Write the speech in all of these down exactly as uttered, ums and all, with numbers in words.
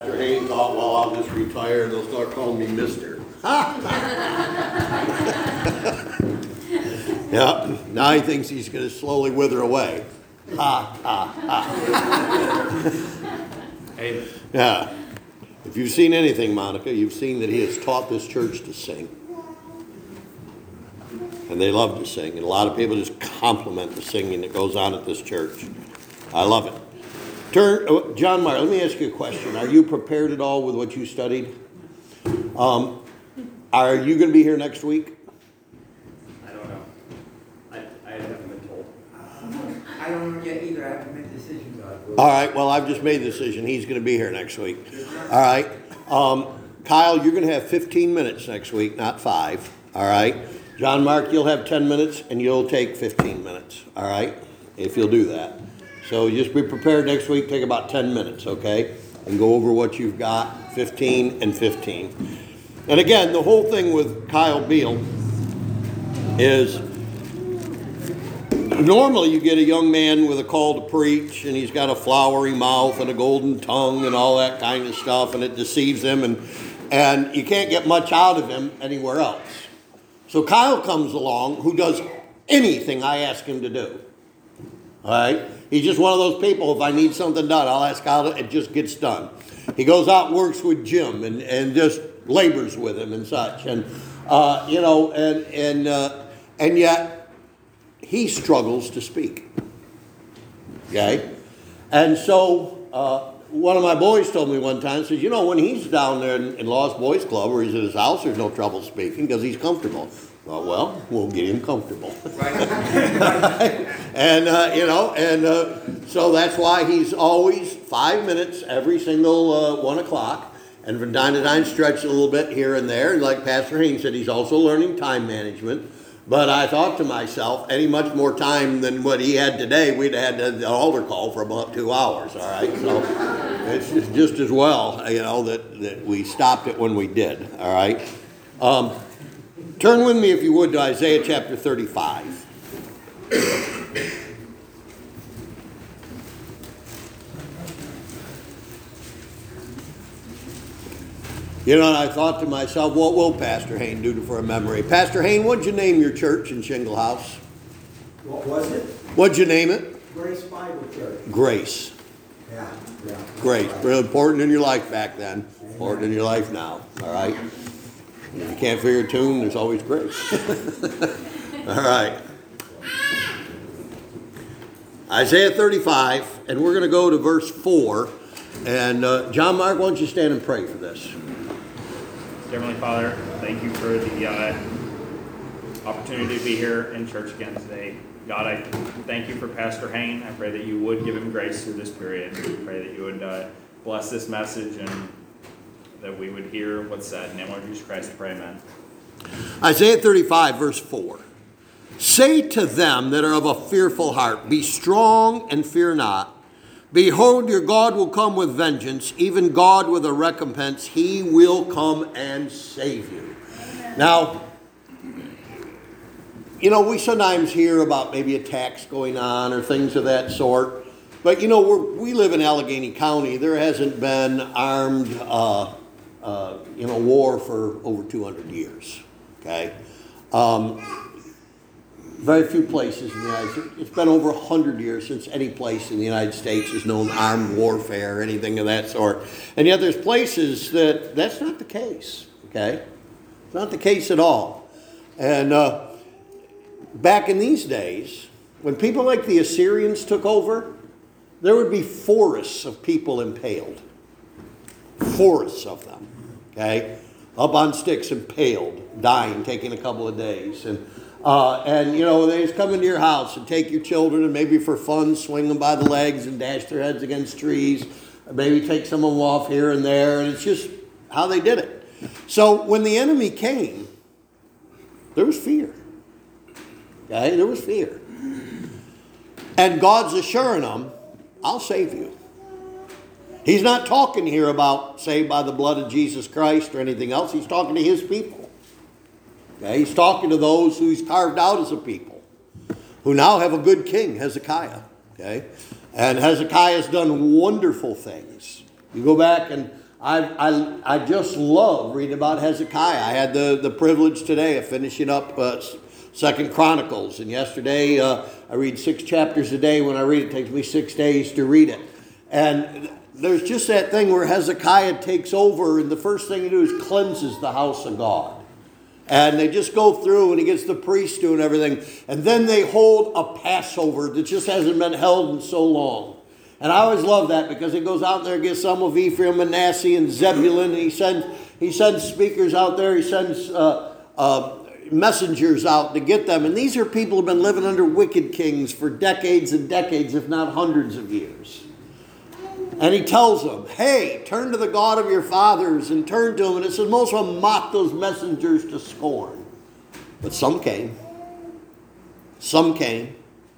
Haynes thought, well, I'll just retire and they'll start calling me Mister Yeah, now he thinks he's going to slowly wither away. Ha, ha, ha. Hey. Yeah. If you've seen anything, Monica, you've seen that he has taught this church to sing. And they love to sing. And a lot of people just compliment the singing that goes on at this church. I love it. Turn, John Meyer, let me ask you a question. Are you prepared at all with what you studied? Um, are you going to be here next week? I don't know. I, I haven't been told. I don't know yet either. I haven't made decisions on it. All right, well, I've just made the decision. He's going to be here next week. All right. Um, Kyle, you're going to have fifteen minutes next week, not five. All right. John Mark, you'll have ten minutes, and you'll take fifteen minutes. All right, if you'll do that. So just be prepared next week. Take about ten minutes, okay? And go over what you've got, fifteen and fifteen. And again, the whole thing with Kyle Beal is normally you get a young man with a call to preach, and he's got a flowery mouth and a golden tongue and all that kind of stuff, and it deceives him, and, and you can't get much out of him anywhere else. So Kyle comes along who does anything I ask him to do. All right? He's just one of those people, if I need something done, I'll ask Kyle, it just gets done. He goes out and works with Jim and, and just labors with him and such. And, uh, you know, and, and, uh, and yet he struggles to speak. Okay? And so uh, one of my boys told me one time, says, you know, when he's down there in, in Lost Boys Club or he's at his house, there's no trouble speaking because he's comfortable. Well, well, we'll get him comfortable. Right. and, uh, you know, and uh, so that's why he's always five minutes every single uh, one o'clock. And from time to time, stretch a little bit here and there. And like Pastor Haynes said, he's also learning time management. But I thought to myself, any much more time than what he had today, we'd have had the altar call for about two hours, all right? So it's just, just as well, you know, that, that we stopped it when we did, all right? Um, turn with me, if you would, to Isaiah chapter thirty-five. You know, and I thought to myself, what will Pastor Hayne do for a memory? Pastor Hayne, what'd you name your church in Shingle House? What was it? What'd you name it? Grace Bible Church. Grace. Yeah, yeah. Grace. Real important in your life back then. Important in your life now. All right? And if you can't figure a tune, there's always grace. All right. Isaiah thirty-five, and we're going to go to verse four. And uh, John Mark, why don't you stand and pray for this? Heavenly Father, thank you for the uh, opportunity to be here in church again today. God, I thank you for Pastor Hayne. I pray that you would give him grace through this period. I pray that you would uh, bless this message and that we would hear what's said. In the name of Jesus Christ, I pray, amen. Isaiah thirty-five, verse four. Say to them that are of a fearful heart, be strong and fear not. Behold, your God will come with vengeance, even God with a recompense. He will come and save you. Amen. Now, you know, we sometimes hear about maybe attacks going on or things of that sort. But, you know, we're, we live in Allegheny County. There hasn't been armed, uh, uh, you know, war for over two hundred years. Okay? Um, Very few places in the United States. It's been over one hundred years since any place in the United States has known armed warfare or anything of that sort. And yet there's places that that's not the case, okay? It's not the case at all. And uh, back in these days, when people like the Assyrians took over, there would be forests of people impaled. Forests of them, okay? Up on sticks, impaled, dying, taking a couple of days. And Uh, and, you know, they just come into your house and take your children and maybe for fun swing them by the legs and dash their heads against trees. Maybe take some of them off here and there. And it's just how they did it. So when the enemy came, there was fear. Okay? There was fear. And God's assuring them, I'll save you. He's not talking here about saved by the blood of Jesus Christ or anything else. He's talking to his people. Okay, he's talking to those who he's carved out as a people, who now have a good king, Hezekiah. Okay, and Hezekiah's done wonderful things. You go back and I, I, I just love reading about Hezekiah. I had the, the privilege today of finishing up uh, Second Chronicles. And yesterday, uh, I read six chapters a day. When I read it, it takes me six days to read it. And there's just that thing where Hezekiah takes over, and the first thing he does is cleanses the house of God. And they just go through, and he gets the priests doing everything. And then they hold a Passover that just hasn't been held in so long. And I always love that, because he goes out there and gets some of Ephraim, Manasseh, and Zebulun. And he sends, he sends speakers out there. He sends uh, uh, messengers out to get them. And these are people who have been living under wicked kings for decades and decades, if not hundreds of years. And he tells them, hey, turn to the God of your fathers, and turn to him. And it says most of them mocked those messengers to scorn. But some came. Some came.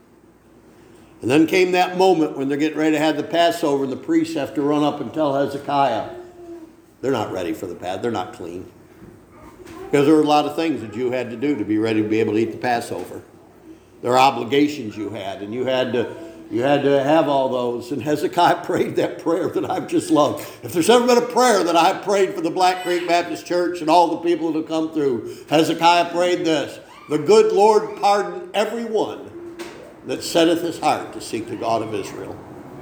And then came that moment when they're getting ready to have the Passover, and the priests have to run up and tell Hezekiah, they're not ready for the Passover. They're not clean. Because there were a lot of things that you had to do to be ready to be able to eat the Passover. There are obligations you had, and you had to You had to have all those. And Hezekiah prayed that prayer that I've just loved. If there's ever been a prayer that I've prayed for the Black Creek Baptist Church and all the people that have come through, Hezekiah prayed this: the good Lord pardon every one that setteth his heart to seek the God of Israel.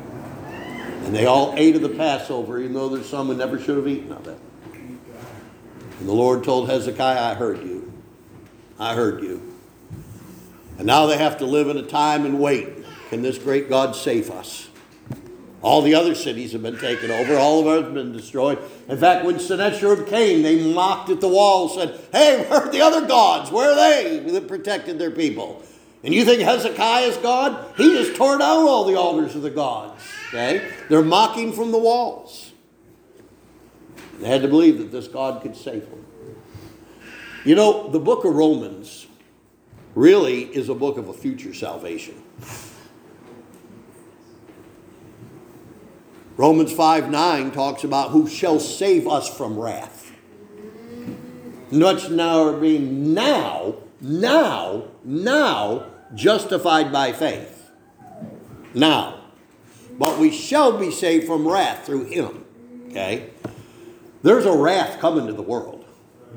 And they all ate of the Passover, even though there's some who never should have eaten of it. And the Lord told Hezekiah, I heard you. I heard you. And now they have to live in a time and wait. Can this great God save us? All the other cities have been taken over. All of us have been destroyed. In fact, when Sennacherib came, they mocked at the wall and said, hey, where are the other gods? Where are they that protected their people? And you think Hezekiah is God? He just tore down all the altars of the gods. Okay? They're mocking from the walls. They had to believe that this God could save them. You know, the book of Romans really is a book of a future salvation. Romans five nine talks about who shall save us from wrath. Much now are being now, now, now justified by faith. Now. But we shall be saved from wrath through him. Okay? There's a wrath coming to the world.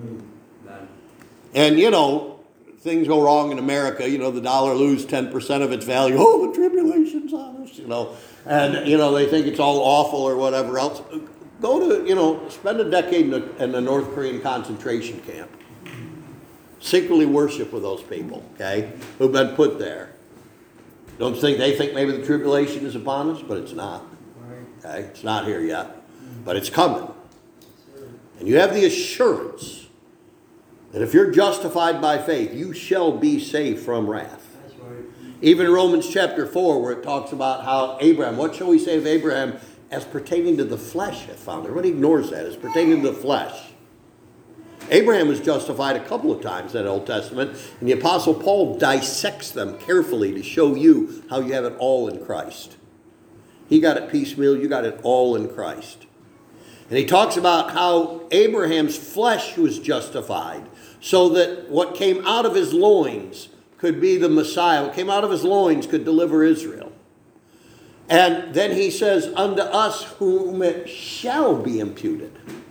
And, you know, things go wrong in America. You know, the dollar loses ten percent of its value. Oh, the tribulation's on us, you know. And, you know, they think it's all awful or whatever else. Go to, you know, spend a decade in the, in the North Korean concentration camp. Secretly worship with those people, okay, who've been put there. Don't think they think maybe the tribulation is upon us, but it's not. Okay, it's not here yet, but it's coming. And you have the assurance that if you're justified by faith, you shall be saved from wrath. Even Romans chapter four, where it talks about how Abraham, what shall we say of Abraham as pertaining to the flesh hath found? Everybody ignores that, as pertaining to the flesh. Abraham was justified a couple of times in the Old Testament, and the Apostle Paul dissects them carefully to show you how you have it all in Christ. He got it piecemeal, you got it all in Christ. And he talks about how Abraham's flesh was justified, so that what came out of his loins could be the Messiah. What came out of his loins could deliver Israel. And then he says, unto us whom it shall be imputed.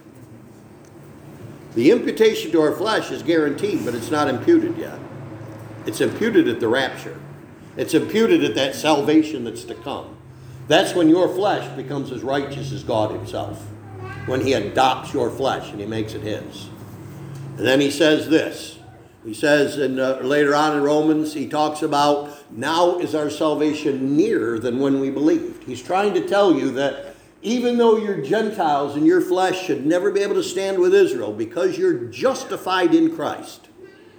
The imputation to our flesh is guaranteed, but it's not imputed yet. It's imputed at the rapture. It's imputed at that salvation that's to come. That's when your flesh becomes as righteous as God himself. When he adopts your flesh and he makes it his. And then he says this. He says in, uh, later on in Romans, he talks about now is our salvation nearer than when we believed. He's trying to tell you that even though you're Gentiles and your flesh should never be able to stand with Israel, because you're justified in Christ,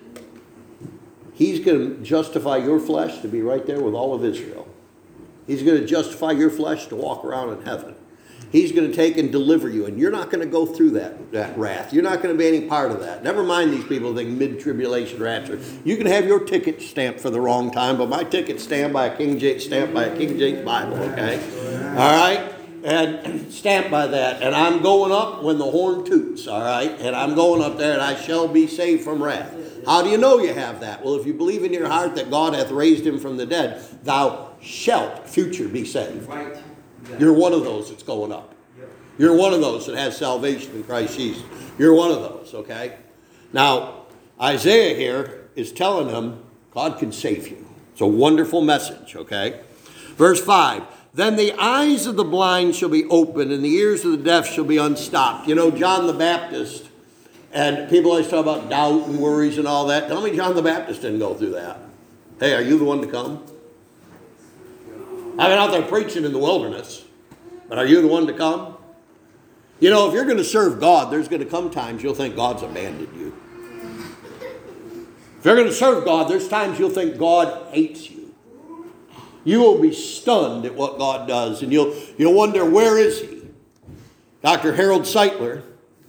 he's going to justify your flesh to be right there with all of Israel. He's going to justify your flesh to walk around in heaven. He's going to take and deliver you, and you're not going to go through that, that wrath. You're not going to be any part of that. Never mind these people who think mid-tribulation rapture. You can have your ticket stamped for the wrong time, but my ticket's stamped by a King James, stamped by a King James Bible, okay? All right? And stamped by that. And I'm going up when the horn toots, all right? And I'm going up there, and I shall be saved from wrath. How do you know you have that? Well, if you believe in your heart that God hath raised him from the dead, thou shalt, future, be saved. Right. You're one of those that's going up. You're one of those that has salvation in Christ Jesus. You're one of those, okay? Now, Isaiah here is telling them God can save you. It's a wonderful message, okay? Verse five, then the eyes of the blind shall be opened and the ears of the deaf shall be unstopped. You know, John the Baptist, and people always talk about doubt and worries and all that. Tell me John the Baptist didn't go through that. Hey, are you the one to come? I've been out there preaching in the wilderness, but are you the one to come? You know, if you're going to serve God, there's going to come times you'll think God's abandoned you. If you're going to serve God, there's times you'll think God hates you. You will be stunned at what God does, and you'll, you'll wonder, where is he? Doctor Harold Seitler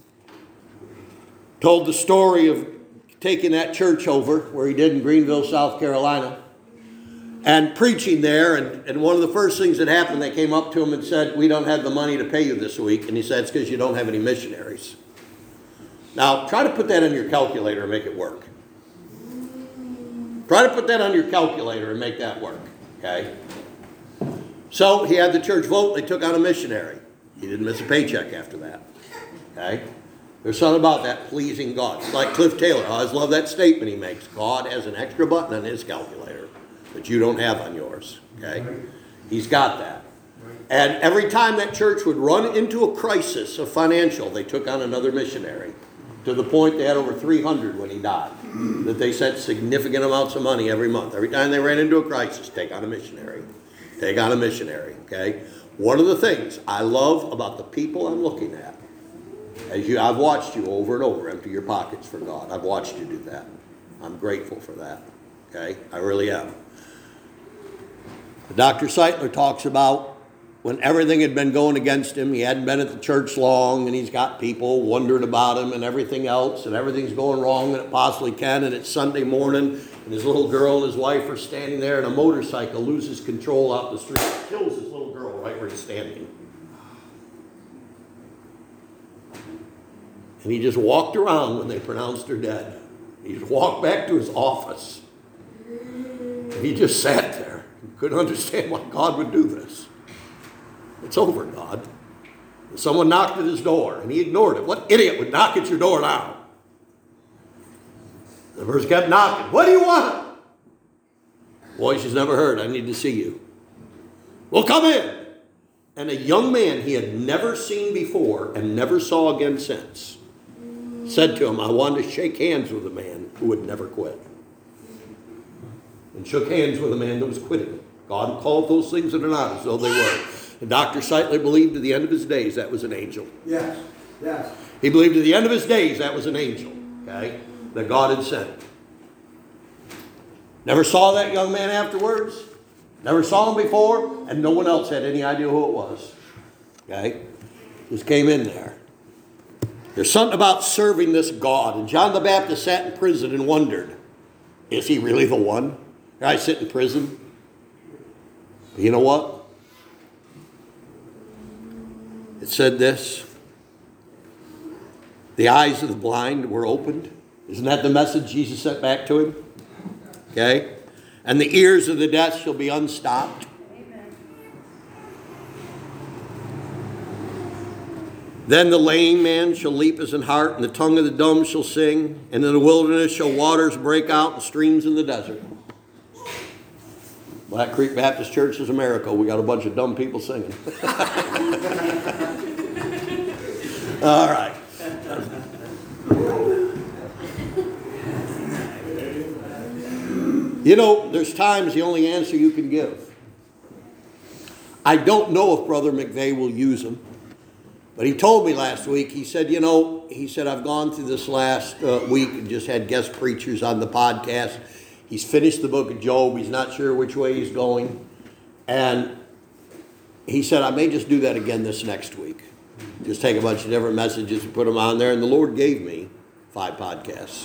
told the story of taking that church over, where he did in Greenville, South Carolina, and preaching there. And, and one of the first things that happened, they came up to him and said, we don't have the money to pay you this week. And he said, it's because you don't have any missionaries. Now, try to put that on your calculator and make it work. Try to put that on your calculator and make that work, okay? So he had the church vote. They took out a missionary. He didn't miss a paycheck after that, okay? There's something about that pleasing God. It's like Cliff Taylor. I always love that statement he makes. God has an extra button on his calculator that you don't have on yours, okay? He's got that. And every time that church would run into a crisis of financial, they took on another missionary, to the point they had over three hundred when he died, that they sent significant amounts of money every month. Every time they ran into a crisis, take on a missionary. Take on a missionary, okay? One of the things I love about the people I'm looking at, as you, I've watched you over and over empty your pockets for God. I've watched you do that. I'm grateful for that, okay? I really am. Doctor Seitler talks about when everything had been going against him, he hadn't been at the church long, and he's got people wondering about him and everything else, and everything's going wrong that it possibly can, and it's Sunday morning, and his little girl and his wife are standing there, and a motorcycle loses control out the street, kills his little girl right where he's standing. And he just walked around when they pronounced her dead. He just walked back to his office. And he just sat there. He couldn't understand why God would do this. It's over, God. Someone knocked at his door, and he ignored it. What idiot would knock at your door now? The person kept knocking. What do you want? Voice he's never heard. I need to see you. Well, come in. And a young man he had never seen before and never saw again since said to him, I wanted to shake hands with a man who would never quit. And shook hands with a man that was quitting. God called those things that are not as though they were. And Doctor Seitler believed to the end of his days that was an angel. Yes, yes. He believed to the end of his days that was an angel, okay, that God had sent. Never saw that young man afterwards. Never saw him before, and no one else had any idea who it was. Okay? Just came in there. There's something about serving this God. And John the Baptist sat in prison and wondered, is he really the one? I sit in prison. But you know what? It said this. The eyes of the blind were opened. Isn't that the message Jesus sent back to him? Okay? And the ears of the deaf shall be unstopped. Amen. Then the lame man shall leap as an hart, and the tongue of the dumb shall sing, and in the wilderness shall waters break out and streams in the desert. Black Creek Baptist Church is a miracle. We got a bunch of dumb people singing. All right. You know, there's times the only answer you can give. I don't know if Brother McVeigh will use them, but he told me last week, he said, you know, he said, I've gone through this last uh, week and just had guest preachers on the podcast. He's finished the book of Job. He's not sure which way he's going. And he said, I may just do that again this next week. Just take a bunch of different messages and put them on there. And the Lord gave me five podcasts.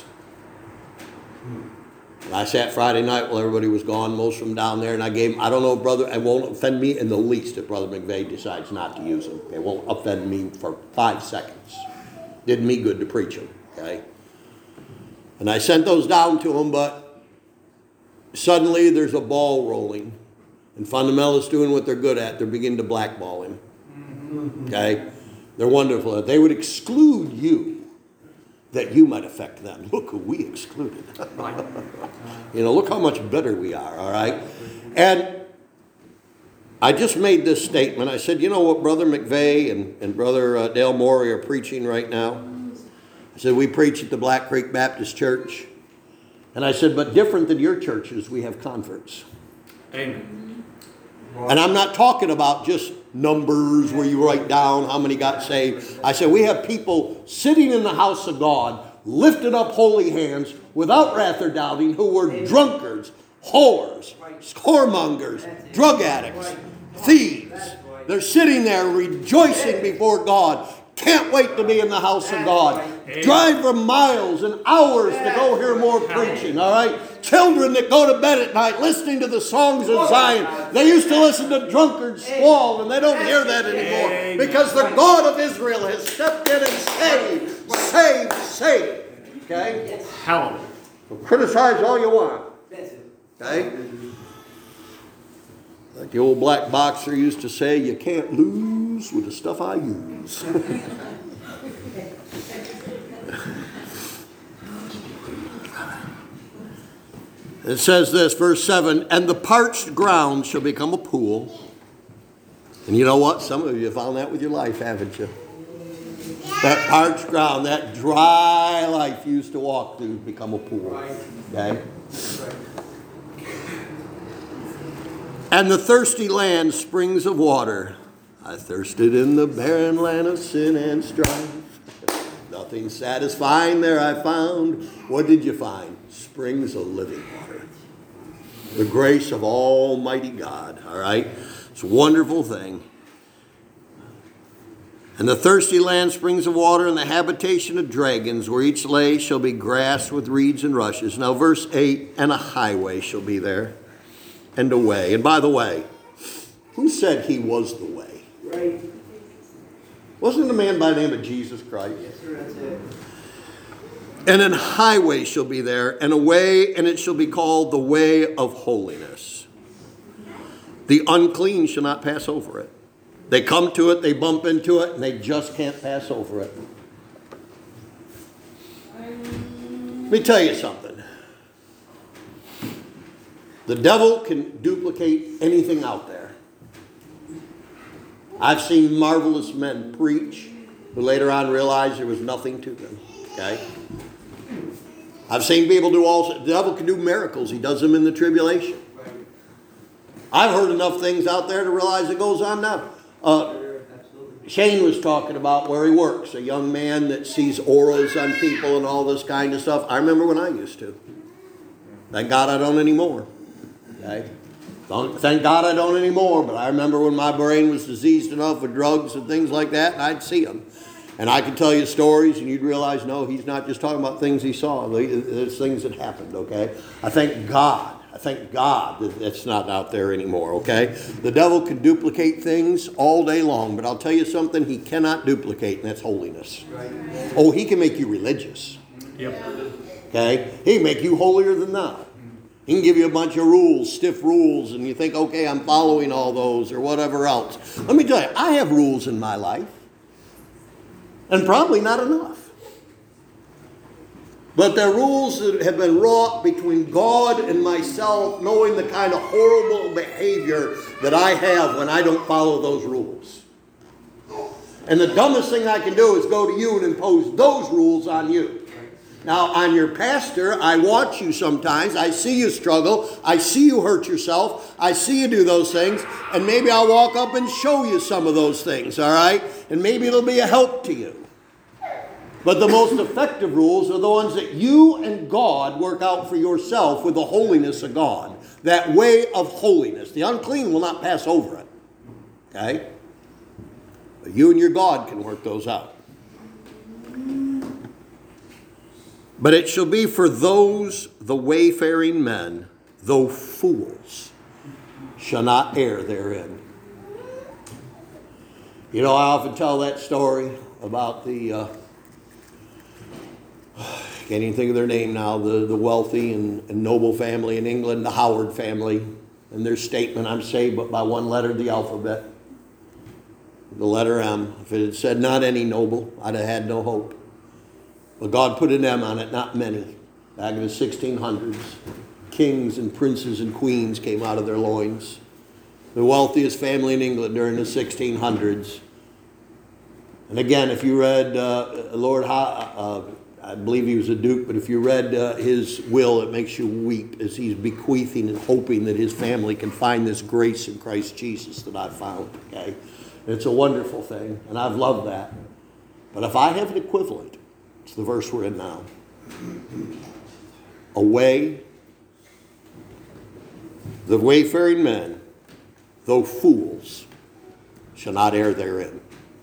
And I sat Friday night while everybody was gone, most of them down there, and I gave them, I don't know, brother, it won't offend me in the least if Brother McVeigh decides not to use them. It won't offend me for five seconds. Did me good to preach them, okay? And I sent those down to him, but suddenly there's a ball rolling, and fundamentalists doing what they're good at. They're beginning to blackball him, okay? They're wonderful. That they would exclude you, that you might affect them. Look who we excluded. You know, look how much better we are, all right? And I just made this statement. I said, you know what Brother McVeigh and, and Brother uh, Dale Morey are preaching right now? I said, we preach at the Black Creek Baptist Church. And I said, but different than your churches, we have converts. Amen. And I'm not talking about just numbers where you write down how many got saved. I said, we have people sitting in the house of God, lifting up holy hands without wrath or doubting, who were drunkards, whores, whoremongers, drug addicts, thieves. They're sitting there rejoicing before God. Can't wait to be in the house of God. Drive for miles and hours to go hear more preaching, all right? Children that go to bed at night listening to the songs of Zion. They used to listen to drunkards squall, and they don't hear that anymore because the God of Israel has stepped in and saved, saved, saved. Okay? Hallelujah. So criticize all you want. Okay? Like the old black boxer used to say, you can't lose with the stuff I use. It says this, verse seven, and the parched ground shall become a pool. And you know what? Some of you have found that with your life, haven't you? That parched ground, that dry life you used to walk through, become a pool. Okay? And the thirsty land, springs of water. I thirsted in the barren land of sin and strife. Nothing satisfying there I found. What did you find? Springs of living water. The grace of Almighty God. All right? It's a wonderful thing. And the thirsty land, springs of water, and the habitation of dragons, where each lay shall be grass with reeds and rushes. Now verse eight, and a highway shall be there, and a way. And by the way, who said he was the way? Right. Wasn't it a man by the name of Jesus Christ? Yes, sir, that's it. And an highway shall be there, and a way, and it shall be called the way of holiness. The unclean shall not pass over it. They come to it, they bump into it, and they just can't pass over it. Let me tell you something. The devil can duplicate anything out there. I've seen marvelous men preach who later on realized there was nothing to them. Okay? I've seen people do all, the devil can do miracles. He does them in the tribulation. I've heard enough things out there to realize it goes on now. Uh, Shane was talking about where he works, a young man that sees auras on people and all this kind of stuff. I remember when I used to. Thank God I don't anymore. Okay? Don't, thank God I don't anymore, but I remember when my brain was diseased enough with drugs and things like that, and I'd see them. And I could tell you stories, and you'd realize, no, he's not just talking about things he saw. There's things that happened, okay? I thank God. I thank God that it's not out there anymore, okay? The devil can duplicate things all day long, but I'll tell you something he cannot duplicate, and that's holiness. Right. Oh, he can make you religious. Yep. Okay? He can make you holier than thou. He can give you a bunch of rules, stiff rules, and you think, okay, I'm following all those or whatever else. Let me tell you, I have rules in my life. And probably not enough. But they're rules that have been wrought between God and myself, knowing the kind of horrible behavior that I have when I don't follow those rules. And the dumbest thing I can do is go to you and impose those rules on you. Now, on your pastor, I watch you sometimes. I see you struggle. I see you hurt yourself. I see you do those things. And maybe I'll walk up and show you some of those things, all right? And maybe it'll be a help to you. But the most effective rules are the ones that you and God work out for yourself with the holiness of God. That way of holiness. The unclean will not pass over it. Okay? But you and your God can work those out. But it shall be for those, the wayfaring men, though fools, shall not err therein. You know, I often tell that story about the, uh, can't even think of their name now, the, the wealthy and, and noble family in England, the Howard family, and their statement, I'm saved but by one letter of the alphabet. the letter M. If it had said not any noble, I'd have had no hope. But God put an M on it, not many. Back in the sixteen hundreds, kings and princes and queens came out of their loins. The wealthiest family in England during the sixteen hundreds. And again, if you read uh, Lord, ha- uh, I believe he was a duke, but if you read uh, his will, it makes you weep as he's bequeathing and hoping that his family can find this grace in Christ Jesus that I found. Okay, it's a wonderful thing, and I've loved that. But if I have an equivalent, it's the verse we're in now. Away, the wayfaring men, though fools, shall not err therein.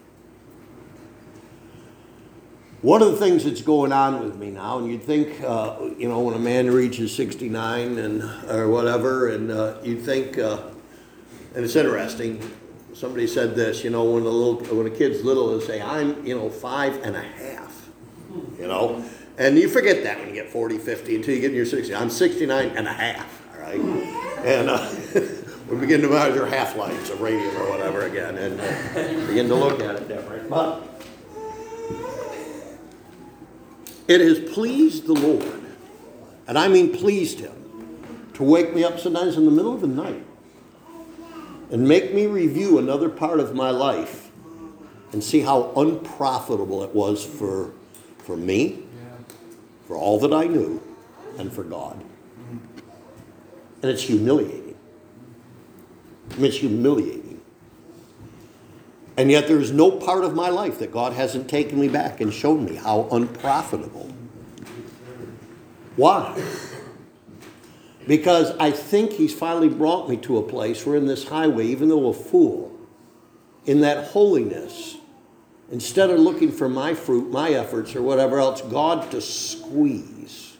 One of the things that's going on with me now, and you'd think, uh, you know, when a man reaches sixty-nine and or whatever, and uh, you'd think, uh, and it's interesting. Somebody said this, you know, when a little, when a kid's little, they'll say, "I'm, you know, five and a half," you know, and you forget that when you get forty, fifty, until you get in your sixties. I'm sixty-nine and a half, all right, and uh, we begin to measure half-lives of radium or whatever again, and uh, begin to look at it different, but. It has pleased the Lord, and I mean pleased him, to wake me up sometimes in the middle of the night and make me review another part of my life and see how unprofitable it was for, for me, for all that I knew, and for God. And it's humiliating. I mean, it's humiliating. And yet there is no part of my life that God hasn't taken me back and shown me how unprofitable. Why? Because I think he's finally brought me to a place where in this highway, even though a fool, in that holiness, instead of looking for my fruit, my efforts, or whatever else, God to squeeze.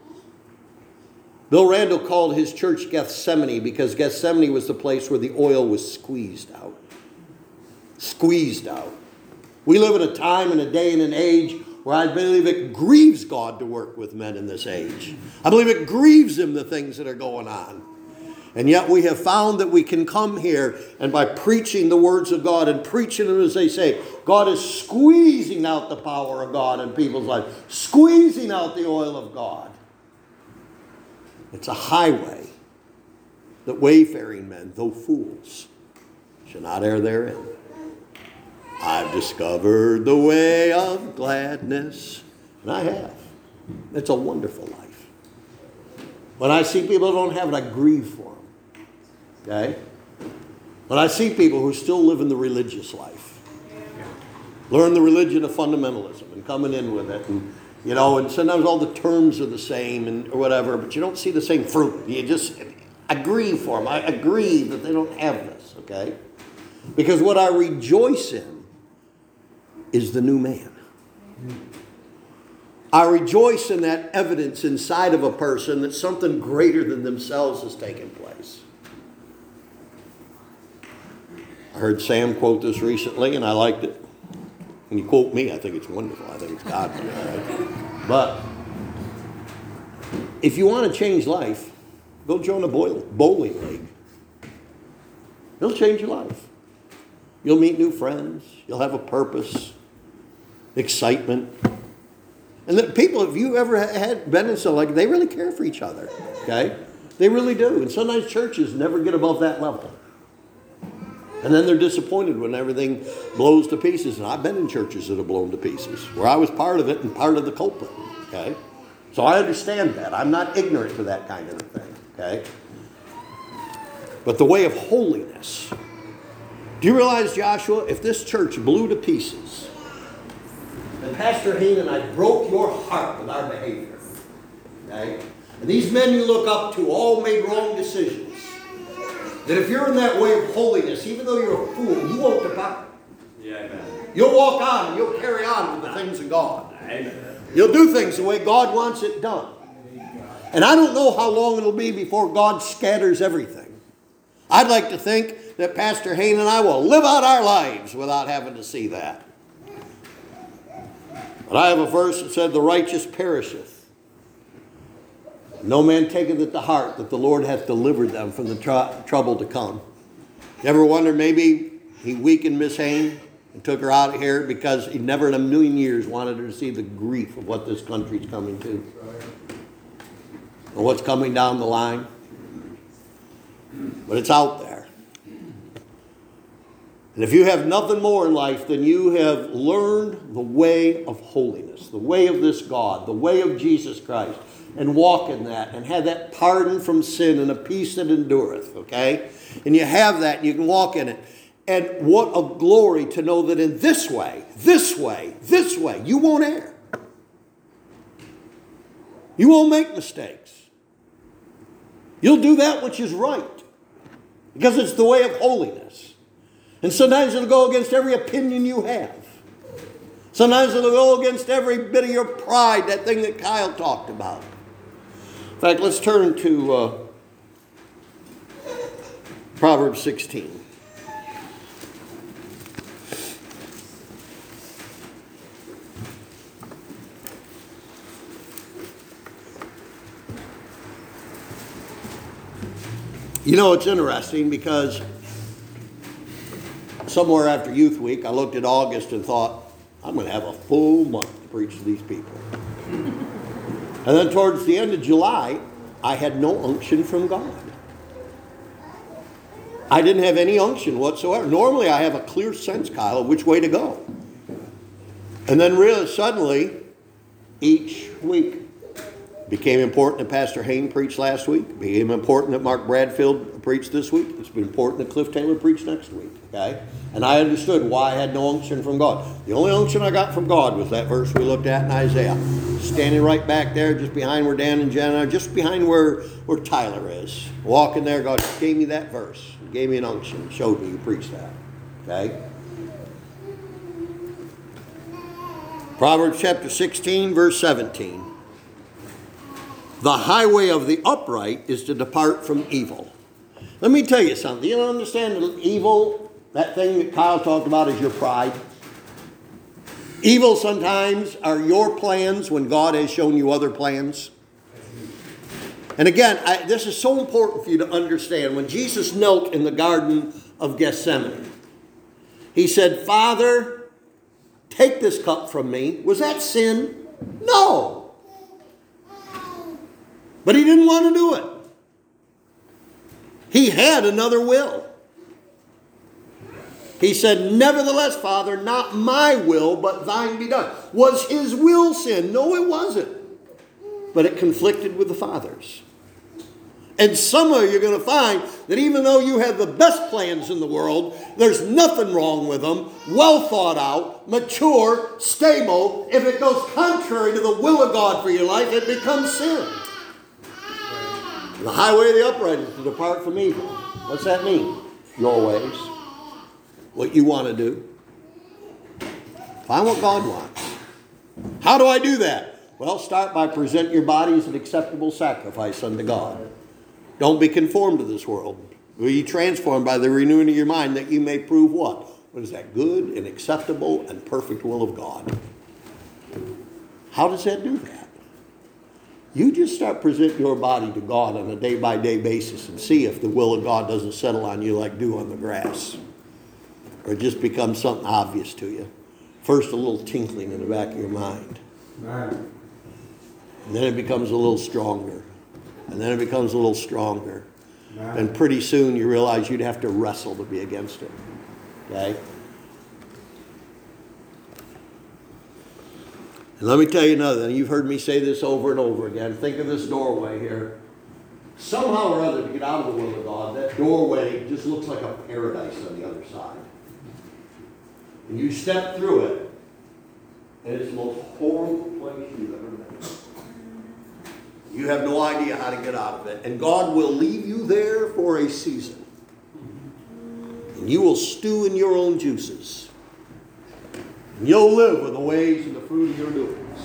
Bill Randall called his church Gethsemane because Gethsemane was the place where the oil was squeezed out. Squeezed out. We live in a time and a day and an age where I believe it grieves God to work with men in this age. I believe it grieves him, the things that are going on. And yet we have found that we can come here and by preaching the words of God and preaching them as they say, God is squeezing out the power of God in people's lives, squeezing out the oil of God. It's a highway that wayfaring men, though fools, shall not err therein. I've discovered the way of gladness. And I have. It's a wonderful life. When I see people who don't have it, I grieve for them. Okay? When I see people who still live in the religious life, learn the religion of fundamentalism and coming in with it, and you know, and sometimes all the terms are the same and or whatever, but you don't see the same fruit. You just I grieve for them. I agree that they don't have this. Okay? Because what I rejoice in is the new man. I rejoice in that evidence inside of a person that something greater than themselves has taken place. I heard Sam quote this recently, and I liked it. When you quote me, I think it's wonderful. I think it's godly. Right? But if you want to change life, go join a bowling league. It'll change your life. You'll meet new friends. You'll have a purpose, excitement. And the people, if you ever had been in so like, they really care for each other. Okay? They really do. And sometimes churches never get above that level. And then they're disappointed when everything blows to pieces. And I've been in churches that have blown to pieces, where I was part of it and part of the culprit. Okay? So I understand that. I'm not ignorant to that kind of thing. Okay? But the way of holiness. Do you realize, Joshua, if this church blew to pieces, and Pastor Hayne and I broke your heart with our behavior, okay? And these men you look up to all made wrong decisions, that if you're in that way of holiness, even though you're a fool, you won't depart. Yeah, amen. You'll walk on and you'll carry on with the things of God. Amen. You'll do things the way God wants it done. And I don't know how long it'll be before God scatters everything. I'd like to think that Pastor Hayne and I will live out our lives without having to see that. But I have a verse that said, the righteous perisheth. No man taketh it to heart that the Lord hath delivered them from the tr- trouble to come. You ever wonder maybe he weakened Miss Hayne and took her out of here because he never in a million years wanted her to see the grief of what this country's coming to. And what's coming down the line. But it's out there. And if you have nothing more in life, then you have learned the way of holiness, the way of this God, the way of Jesus Christ, and walk in that, and have that pardon from sin and a peace that endureth, okay? And you have that, and you can walk in it. And what a glory to know that in this way, this way, this way, you won't err. You won't make mistakes. You'll do that which is right. Because it's the way of holiness. And sometimes it'll go against every opinion you have. Sometimes it'll go against every bit of your pride, that thing that Kyle talked about. In fact, let's turn to uh, Proverbs sixteen. You know, it's interesting because somewhere after Youth Week, I looked at August and thought, I'm going to have a full month to preach to these people. And then towards the end of July, I had no unction from God. I didn't have any unction whatsoever. Normally, I have a clear sense, Kyle, of which way to go. And then really suddenly, each week, became important that Pastor Hayne preached last week. Became important that Mark Bradfield preached this week. It's been important that Cliff Taylor preached next week. Okay? And I understood why I had no unction from God. The only unction I got from God was that verse we looked at in Isaiah. Standing right back there, just behind where Dan and Jen are, just behind where, where Tyler is. Walking there, God gave me that verse. Gave me an unction. Showed me you preached that. Okay? Proverbs chapter sixteen, verse seventeen. The highway of the upright is to depart from evil. Let me tell you something. You don't understand that evil, that thing that Kyle talked about, is your pride. Evil sometimes are your plans when God has shown you other plans. And again, I, this is so important for you to understand. When Jesus knelt in the Garden of Gethsemane, he said, Father, take this cup from me. Was that sin? No. But he didn't want to do it. He had another will. He said, nevertheless, Father, not my will, but thine be done. Was his will sin? No, it wasn't. But it conflicted with the Father's. And somewhere you're going to find that even though you have the best plans in the world, there's nothing wrong with them, well thought out, mature, stable. If it goes contrary to the will of God for your life, it becomes sin. The highway of the upright is to depart from evil. What's that mean? Your ways. What you want to do. Find what God wants. How do I do that? Well, start by present your body as an acceptable sacrifice unto God. Don't be conformed to this world. Be transformed by the renewing of your mind that you may prove what? What is that good and acceptable and perfect will of God? How does that do that? You just start presenting your body to God on a day-by-day basis and see if the will of God doesn't settle on you like dew on the grass. Or it just becomes something obvious to you. First, a little tinkling in the back of your mind. And then it becomes a little stronger. And then it becomes a little stronger. And pretty soon you realize you'd have to wrestle to be against it. Okay? And let me tell you another thing. You've heard me say this over and over again. Think of this doorway here. Somehow or other, to get out of the will of God, that doorway just looks like a paradise on the other side. And you step through it, and it's the most horrible place you've ever been. You have no idea how to get out of it. And God will leave you there for a season. And you will stew in your own juices. And you'll live with the ways and the fruit of your doings.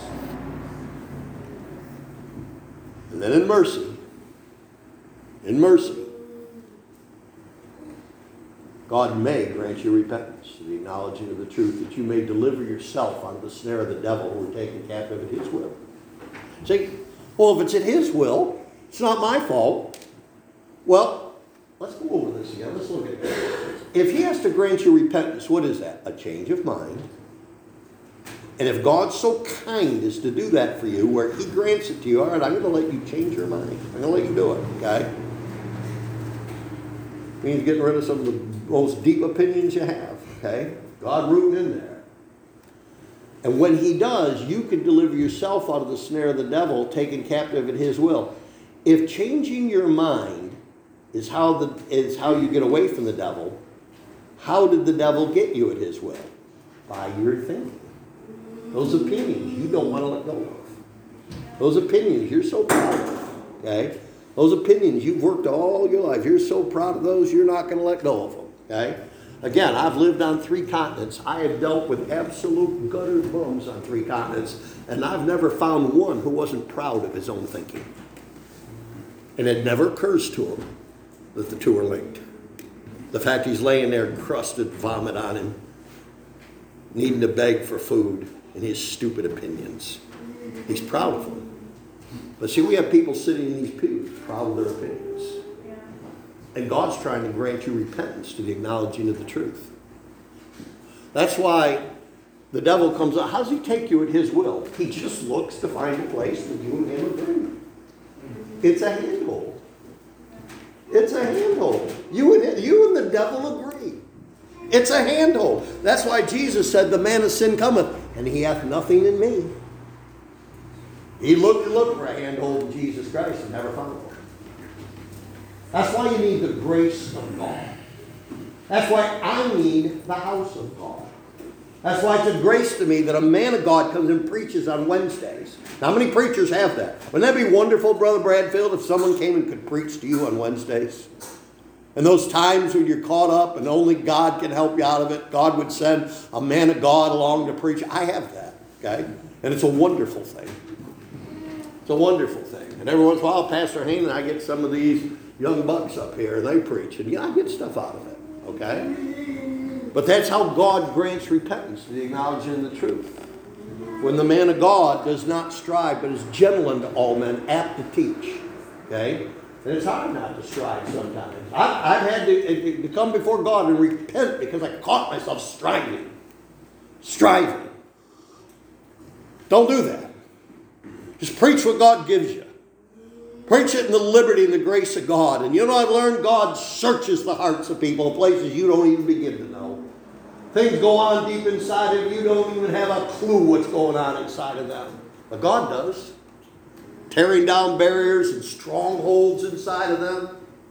And then in mercy, in mercy, God may grant you repentance, the acknowledging of the truth, that you may deliver yourself out of the snare of the devil who are taken captive at his will. See, well, if it's at his will, it's not my fault. Well, let's go over this again. Let's look at this. If he has to grant you repentance, what is that? A change of mind. And if God's so kind as to do that for you, where he grants it to you, all right, I'm going to let you change your mind. I'm going to let you do it, okay? Means getting rid of some of the most deep opinions you have, okay? God rooting in there. And when he does, you can deliver yourself out of the snare of the devil, taken captive at his will. If changing your mind is how the is how you get away from the devil, how did the devil get you at his will? By your thinking. Those opinions you don't want to let go of. Those opinions you're so proud of, okay? Those opinions you've worked all your life, you're so proud of those, you're not going to let go of them, okay? Again, I've lived on three continents. I have dealt with absolute gutter bums on three continents, and I've never found one who wasn't proud of his own thinking. And it never occurs to him that the two are linked. The fact he's laying there crusted vomit on him, needing to beg for food, and his stupid opinions. He's proud of them. But see, we have people sitting in these pews proud of their opinions. And God's trying to grant you repentance to the acknowledging of the truth. That's why the devil comes out. How does he take you at his will? He just looks to find a place that you and him agree. It's a handhold. It's a handhold. You and, it, you and the devil agree. It's a handhold. That's why Jesus said, the man of sin cometh, and he hath nothing in me. He looked and looked for a handhold in Jesus Christ and never found one. That's why you need the grace of God. That's why I need the house of God. That's why it's a grace to me that a man of God comes and preaches on Wednesdays. Now, how many preachers have that? Wouldn't that be wonderful, Brother Bradfield, if someone came and could preach to you on Wednesdays? And those times when you're caught up and only God can help you out of it, God would send a man of God along to preach. I have that, okay? And it's a wonderful thing. It's a wonderful thing. And every once in a while, Pastor Hayne and I get some of these young bucks up here, and they preach. And yeah, I get stuff out of it, okay? But that's how God grants repentance, the acknowledging the truth. When the man of God does not strive, but is gentle unto all men, apt to teach, okay? And it's hard not to strive sometimes. I, I've had to, to come before God and repent because I caught myself striving. Striving. Don't do that. Just preach what God gives you. Preach it in the liberty and the grace of God. And you know, I've learned God searches the hearts of people in places you don't even begin to know. Things go on deep inside of you. You don't even have a clue what's going on inside of them. But God does. Tearing down barriers and strongholds inside of them.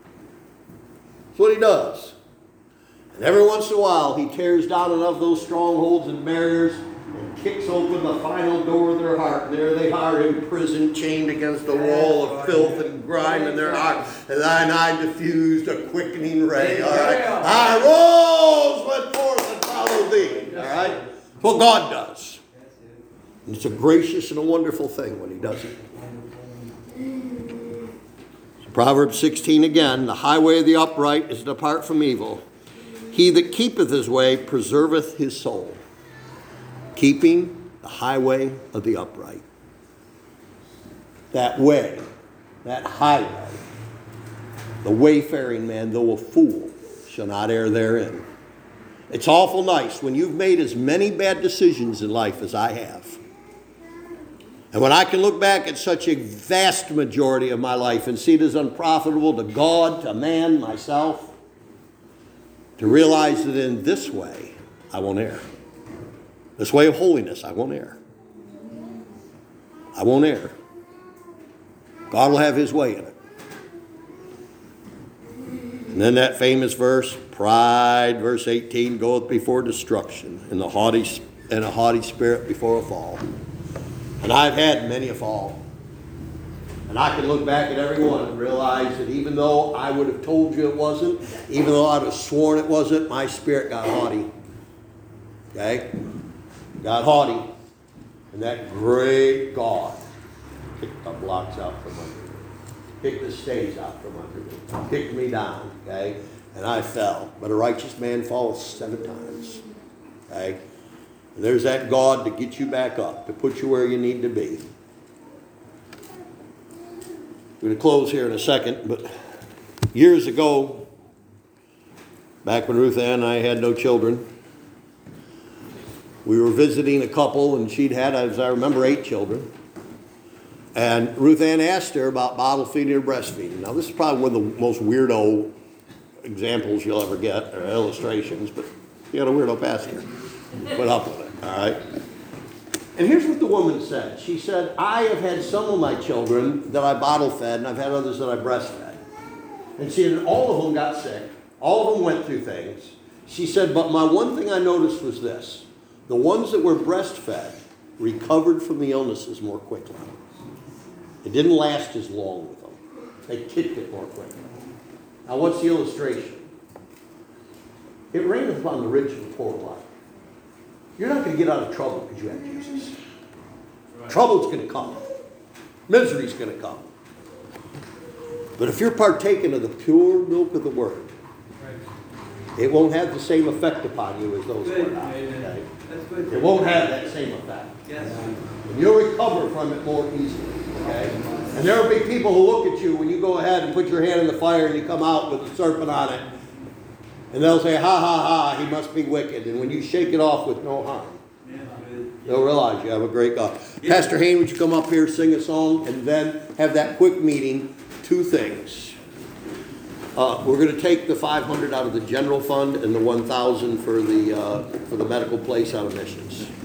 That's what he does. And every once in a while, he tears down enough of those strongholds and barriers and kicks open the final door of their heart. And there they are, imprisoned, chained against the wall of filth and grime in their heart. And thine eye diffused a quickening ray. All right. I rose, went forth, and followed thee. All right. That's what God does. And it's a gracious and a wonderful thing when he does it. Proverbs sixteen again, the highway of the upright is to depart from evil. He that keepeth his way preserveth his soul. Keeping the highway of the upright. That way, that highway, the wayfaring man, though a fool, shall not err therein. It's awful nice when you've made as many bad decisions in life as I have. And when I can look back at such a vast majority of my life and see it as unprofitable to God, to man, myself, to realize that in this way, I won't err. This way of holiness, I won't err. I won't err. God will have his way in it. And then that famous verse, pride, verse eighteen, goeth before destruction, and the haughty and a haughty spirit before a fall. And I've had many a fall. And I can look back at every one and realize that even though I would have told you it wasn't, even though I would have sworn it wasn't, my spirit got haughty. Okay? Got haughty. And that great God kicked the blocks out from under me. Kicked the stays out from under me. Kicked me down. Okay? And I fell. But a righteous man falleth seven times. Okay? And there's that God to get you back up, to put you where you need to be. We're going to close here in a second, but years ago, back when Ruth Ann and I had no children. We were visiting a couple, and she'd had, as I remember, eight children. And Ruth Ann asked her about bottle feeding or breastfeeding. Now, this is probably one of the most weirdo examples you'll ever get, or illustrations, but you got a weirdo pastor. Put up with it, all right? And here's what the woman said. She said, I have had some of my children that I bottle fed, and I've had others that I breastfed. And she said, all of them got sick. All of them went through things. She said, but my one thing I noticed was this. The ones that were breastfed recovered from the illnesses more quickly. It didn't last as long with them. They kicked it more quickly. Now, what's the illustration? It rained upon the rich and the poor alike. You're not going to get out of trouble because you have Jesus. Right. Trouble's going to come. Misery's going to come. But if you're partaking of the pure milk of the Word, right, it won't have the same effect upon you as those who are not. Okay? That's good. It won't have that same effect. Yes. And you'll recover from it more easily. Okay? And there will be people who look at you when you go ahead and put your hand in the fire and you come out with a serpent on it. And they'll say, ha, ha, ha, he must be wicked. And when you shake it off with no harm, they'll realize you have a great God. Yeah. Pastor Hayne, would you come up here, sing a song, and then have that quick meeting? Two things. Uh, we're going to take the five hundred out of the general fund and the one thousand for the uh, for the medical place out of missions.